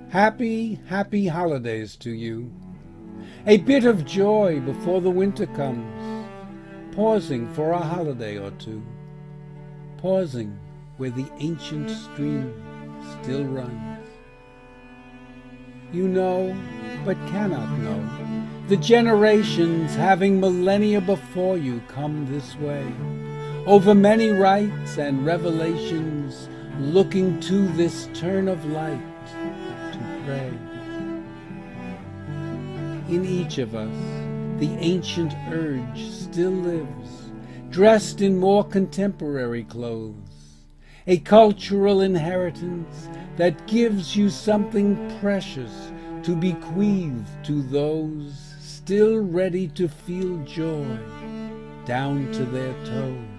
Happy, happy holidays to you. A bit of joy before the winter comes. Pausing for a holiday or two. Pausing where the ancient stream still runs. You know, but cannot know, the generations having millennia before you come this way, over many rites and revelations, looking to this turn of light to pray. In each of us, the ancient urge still lives, dressed in more contemporary clothes, a cultural inheritance that gives you something precious to bequeath to those still ready to feel joy down to their toes.